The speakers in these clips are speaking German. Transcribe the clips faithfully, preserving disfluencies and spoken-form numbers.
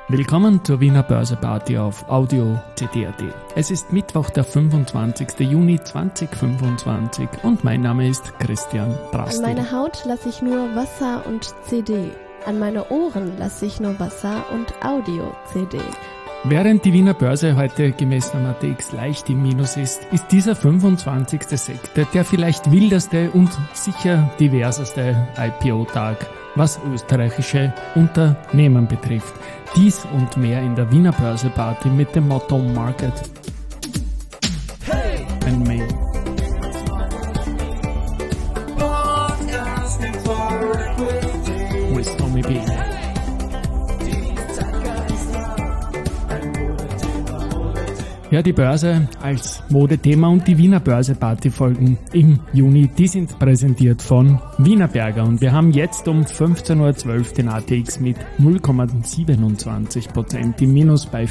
Willkommen zur Wiener Börseparty auf Audio C D punkt A T. Es ist Mittwoch, der fünfundzwanzigster Juni zweitausendfünfundzwanzig und mein Name ist Christian Drastil. An meine Haut lasse ich nur Wasser und C D. An meine Ohren lasse ich nur Wasser und Audio-C D. Während die Wiener Börse heute gemessen am A T X leicht im Minus ist, ist dieser fünfundzwanzigste Sektor der vielleicht wildeste und sicher diverseste I P O-Tag, was österreichische Unternehmen betrifft. Dies und mehr in der Wiener Börse-Party mit dem Motto Market hey! and Me. With Tommy B. Ja, die Börse als Modethema und die Wiener Börse-Party folgen im Juni. Die sind präsentiert von Wienerberger und wir haben jetzt um fünfzehn Uhr zwölf den A T X mit null Komma siebenundzwanzig Prozent im Minus bei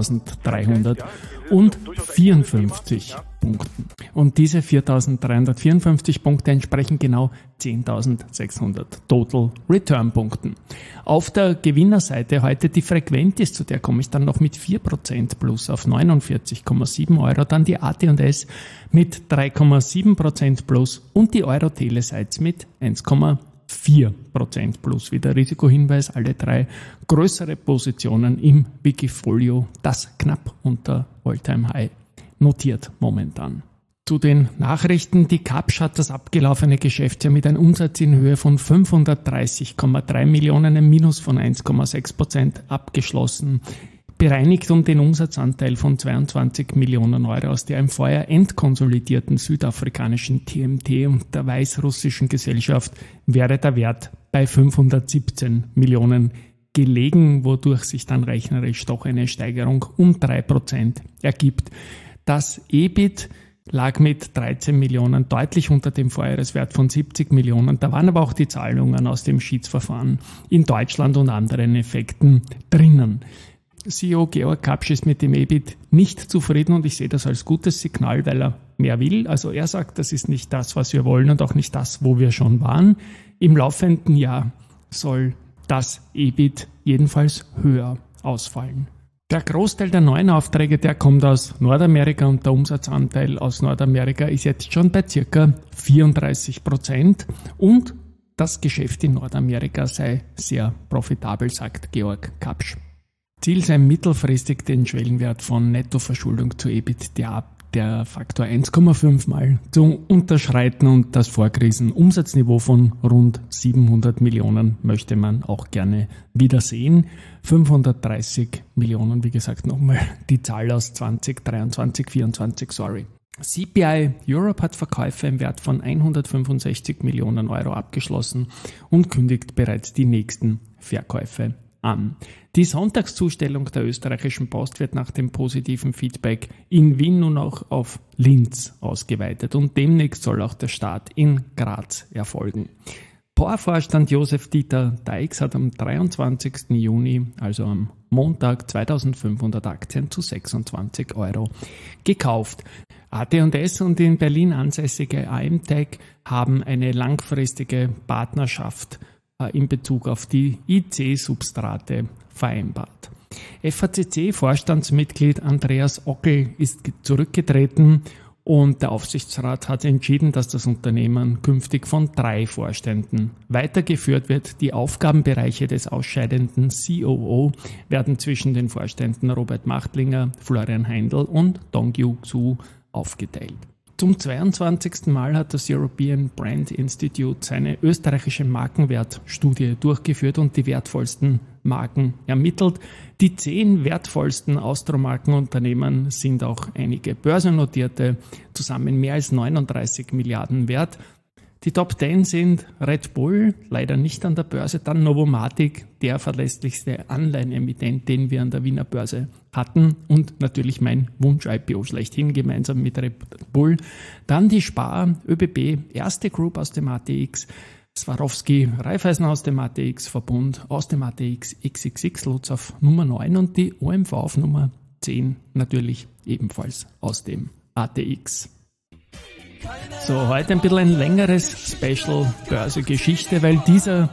viertausenddreihundertvierundfünfzig Punkten. Und diese viertausenddreihundertvierundfünfzig Punkte entsprechen genau zehntausendsechshundert Total Return Punkten. Auf der Gewinnerseite heute die Frequentis, zu der komme ich dann noch mit vier Prozent plus auf neunundvierzig Komma sieben Euro, dann die A T und S mit drei Komma sieben Prozent plus und die Euro-Telesites mit eins Komma vier Prozent plus. Wieder Risikohinweis, alle drei größere Positionen im Wikifolio, das knapp unter All-Time-High notiert momentan. Zu den Nachrichten. Die Kapsch hat das abgelaufene Geschäftsjahr mit einem Umsatz in Höhe von fünfhundertdreißig Komma drei Millionen, einem Minus von eins Komma sechs Prozent abgeschlossen. Bereinigt um den Umsatzanteil von zweiundzwanzig Millionen Euro aus der im Vorjahr entkonsolidierten südafrikanischen T M T und der weißrussischen Gesellschaft wäre der Wert bei fünfhundertsiebzehn Millionen gelegen, wodurch sich dann rechnerisch doch eine Steigerung um drei Prozent ergibt. Das E B I T lag mit dreizehn Millionen deutlich unter dem Vorjahreswert von siebzig Millionen. Da waren aber auch die Zahlungen aus dem Schiedsverfahren in Deutschland und anderen Effekten drinnen. C E O Georg Kapsch ist mit dem E B I T nicht zufrieden und ich sehe das als gutes Signal, weil er mehr will. Also er sagt, das ist nicht das, was wir wollen und auch nicht das, wo wir schon waren. Im laufenden Jahr soll das E B I T jedenfalls höher ausfallen. Der Großteil der neuen Aufträge, der kommt aus Nordamerika und der Umsatzanteil aus Nordamerika ist jetzt schon bei ca. vierunddreißig Prozent und das Geschäft in Nordamerika sei sehr profitabel, sagt Georg Kapsch. Ziel sei mittelfristig den Schwellenwert von Nettoverschuldung zu E B I T, der, der Faktor eins Komma fünf mal zu unterschreiten und das Vorkrisen-Umsatzniveau von rund siebenhundert Millionen möchte man auch gerne wieder sehen. fünfhundertdreißig Millionen, wie gesagt, nochmal die Zahl aus zwanzig dreiundzwanzig, vierundzwanzig, sorry. C P I Europe hat Verkäufe im Wert von hundertfünfundsechzig Millionen Euro abgeschlossen und kündigt bereits die nächsten Verkäufe an. Die Sonntagszustellung der österreichischen Post wird nach dem positiven Feedback in Wien nun auch auf Linz ausgeweitet und demnächst soll auch der Start in Graz erfolgen. P O R-Vorstand Josef Dieter Deix hat am dreiundzwanzigsten Juni, also am Montag, zweitausendfünfhundert Aktien zu sechsundzwanzig Euro gekauft. A T und S und in Berlin ansässige A M Tech haben eine langfristige Partnerschaft in Bezug auf die I C-Substrate vereinbart. F A C C-Vorstandsmitglied Andreas Ockel ist zurückgetreten und der Aufsichtsrat hat entschieden, dass das Unternehmen künftig von drei Vorständen weitergeführt wird. Die Aufgabenbereiche des ausscheidenden C O O werden zwischen den Vorständen Robert Machtlinger, Florian Heindl und Dongyu Xu aufgeteilt. Zum zweiundzwanzigsten Mal hat das European Brand Institute seine österreichische Markenwertstudie durchgeführt und die wertvollsten Marken ermittelt. Die zehn wertvollsten Austromarkenunternehmen sind auch einige börsennotierte, zusammen mehr als neununddreißig Milliarden wert. Die Top zehn sind Red Bull, leider nicht an der Börse, dann Novomatic, der verlässlichste Anleihenemittent, den wir an der Wiener Börse hatten und natürlich mein Wunsch-I P O schlechthin gemeinsam mit Red Bull. Dann die Spar, ÖBB, erste Group aus dem A T X, Swarovski, Raiffeisen aus dem A T X, Verbund aus dem A T X, X X X Lutz auf Nummer neun und die O M V auf Nummer zehn natürlich ebenfalls aus dem A T X. So, heute ein bisschen ein längeres Special Börse-Geschichte, weil dieser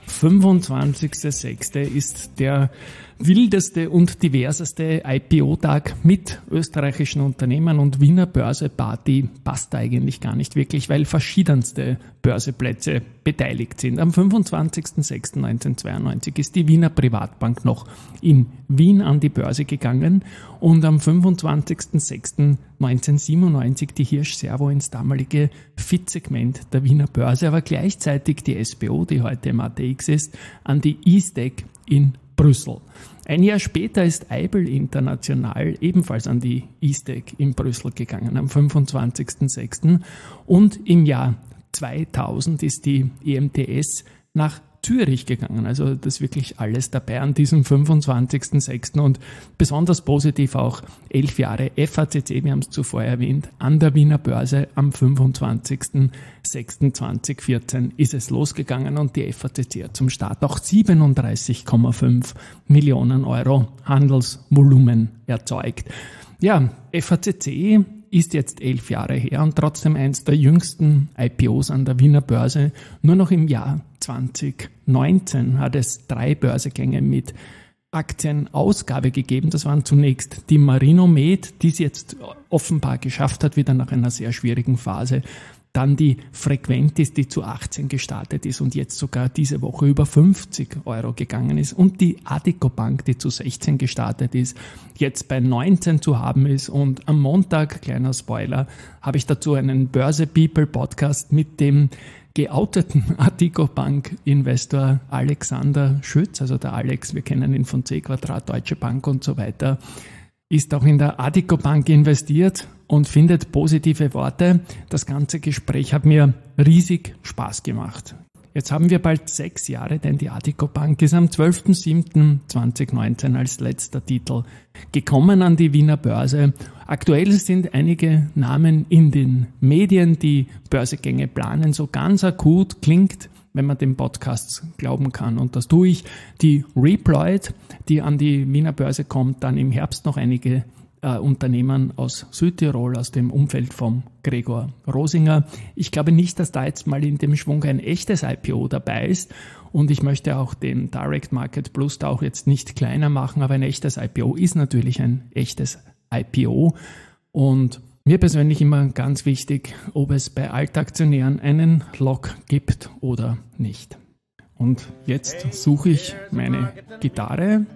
fünfundzwanzigster sechster ist der wildeste und diverseste I P O-Tag mit österreichischen Unternehmen, und Wiener Börse-Party passt eigentlich gar nicht wirklich, weil verschiedenste Börseplätze beteiligt sind. Am fünfundzwanzigster sechster neunzehnhundertzweiundneunzig ist die Wiener Privatbank noch in Wien an die Börse gegangen und am fünfundzwanzigster sechster neunzehnhundertsiebenundneunzig die Hirsch Servo ins damalige F I T-Segment der Wiener Börse, aber gleichzeitig die S B O, die heute im A T X ist, an die I S D A C in Brüssel. Ein Jahr später ist Eibel International ebenfalls an die I S D A C in Brüssel gegangen, am fünfundzwanzigster sechster Und im Jahr zweitausend ist die E M T S nach Zürich gegangen. Also das ist wirklich alles dabei an diesem fünfundzwanzigster sechster Und besonders positiv auch elf Jahre F A C C, wir haben es zuvor erwähnt, an der Wiener Börse am fünfundzwanzigster sechster zweitausendvierzehn ist es losgegangen und die F A C C hat zum Start auch siebenunddreißig Komma fünf Millionen Euro Handelsvolumen erzeugt. Ja, F A C C ist jetzt elf Jahre her und trotzdem eins der jüngsten I P Os an der Wiener Börse. Nur noch im Jahr zweitausendneunzehn hat es drei Börsegänge mit Aktienausgabe gegeben. Das waren zunächst die Marinomed, die es jetzt offenbar geschafft hat, wieder nach einer sehr schwierigen Phase. Dann die Frequentis, die zu achtzehn gestartet ist und jetzt sogar diese Woche über fünfzig Euro gegangen ist. Und die Addiko Bank, die zu sechzehn gestartet ist, jetzt bei neunzehn zu haben ist. Und am Montag, kleiner Spoiler, habe ich dazu einen Börse People Podcast mit dem geouteten Addiko Bank Investor Alexander Schütz, also der Alex, wir kennen ihn von C Quadrat, Deutsche Bank und so weiter, ist auch in der Addiko Bank investiert und findet positive Worte. Das ganze Gespräch hat mir riesig Spaß gemacht. Jetzt haben wir bald sechs Jahre, denn die Addiko Bank ist am zwölfter siebter zweitausendneunzehn als letzter Titel gekommen an die Wiener Börse. Aktuell sind einige Namen in den Medien, die Börsegänge planen. So ganz akut klingt, wenn man dem Podcast glauben kann, und das tue ich, die Reploid, die an die Wiener Börse kommt, dann im Herbst noch einige äh, Unternehmen aus Südtirol, aus dem Umfeld vom Gregor Rosinger. Ich glaube nicht, dass da jetzt mal in dem Schwung ein echtes I P O dabei ist, und ich möchte auch den Direct Market Plus da auch jetzt nicht kleiner machen, aber ein echtes I P O ist natürlich ein echtes I P O, und mir persönlich immer ganz wichtig, ob es bei Altaktionären einen Lock gibt oder nicht. Und jetzt suche ich meine Gitarre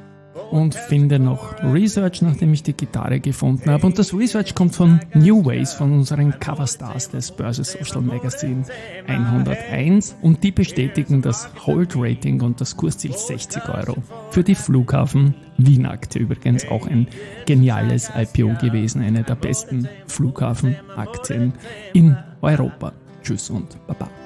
und finde noch Research, nachdem ich die Gitarre gefunden habe. Und das Research kommt von New Ways, von unseren Coverstars des Börse Social Magazine hunderteins. Und die bestätigen das Hold-Rating und das Kursziel sechzig Euro für die Flughafen Wien-Aktie. Übrigens auch ein geniales I P O gewesen, eine der besten Flughafenaktien in Europa. Tschüss und Baba.